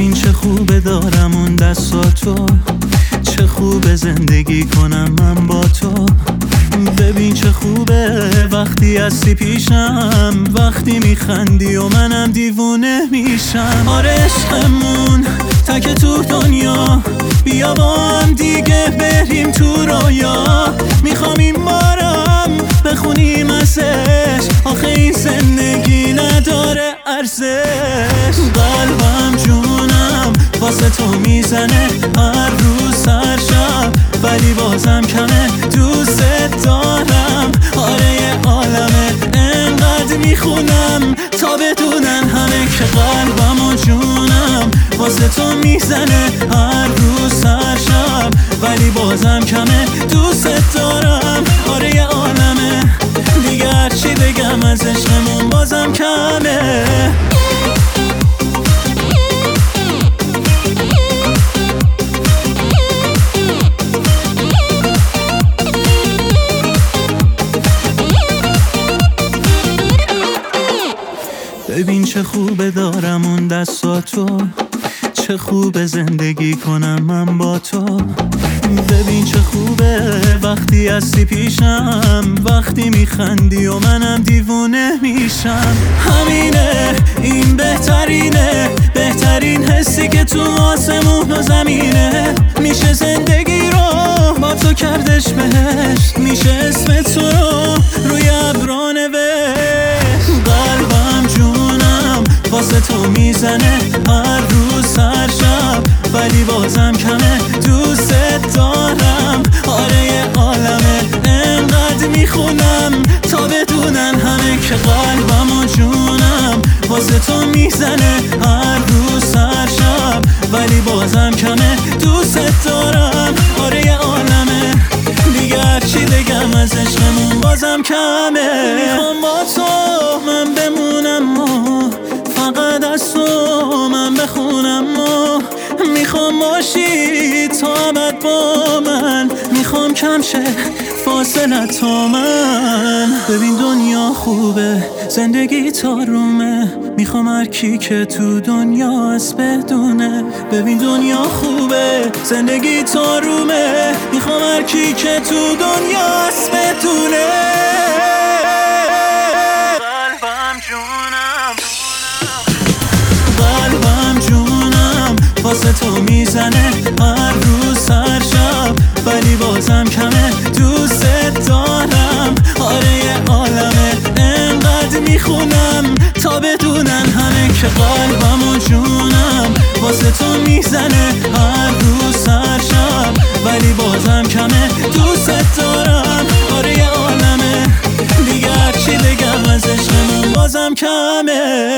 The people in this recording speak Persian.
ببین چه خوبه دارم اون دستاتو، چه خوبه زندگی کنم من با تو. ببین چه خوبه وقتی هستی پیشم، وقتی میخندی و منم دیوونه میشم. آره عشقمون تک تو دنیا، بیا با هم دیگه بریم تو رویا. میخوام این بارم بخونیم ازش، آخه این زندگی نداره ارزش. قلبم جونم واسه تو میزنه هر روز هر شب، ولی بازم کمه دوست دارم. آره یه عالمه انقدر میخونم تا بدونن همه که قلبم و جونم واسه تو میزنه هر روز هر شب، ولی بازم کمه دوست دارم. آره یه عالمه دیگه هرچی بگم از عشقمون بازم کمه. ببین چه خوبه دارم اون دستاتو، چه خوبه زندگی کنم من با تو. ببین چه خوبه وقتی هستی پیشم، وقتی میخندی و منم دیوونه میشم. همینه این بهترینه، بهترین حسی که تو آسمون و زمینه. میشه زندگی رو با تو کردش بهشت، میشه اسم تو رو روی ابرا نوشت. قلبم جونم واسه تو میزنه هر روز هر شب، ولی بازم کمه دوست دارم. آره یه عالمه انقدر میخونم تا بدونن همه که قلبم و جونم واسه تو میزنه هر روز هر شب، ولی بازم کمه دوست دارم. آره یه عالمه دیگه هرچی بگم از عشقمون بازم کمه. میخوام با تو من بمونم و فقط از تو من بخونم و میخوام باشی تا ابد با من، میخوام کم شه فاصله تا من. ببین دنیا خوبه زندگی تارومه، میخوام هر کی که تو دنیا هست بدونه. ببین دنیا خوبه زندگی تارومه، میخوام هر کی که تو دنیا هست بدونه. قلبم جونم، قلبم جونم واسه تو میزنه هر روز هر شب، ولی بازم کمه دوست دارم. آره یه عالمه انقدر میخونم تا بدونن همه که قلبم و جونم واسه تو میزنه هر روز هر شب، ولی بازم کمه دوست دارم. آره یه عالمه دیگه هرچی بگم از عشقمون بازم کمه.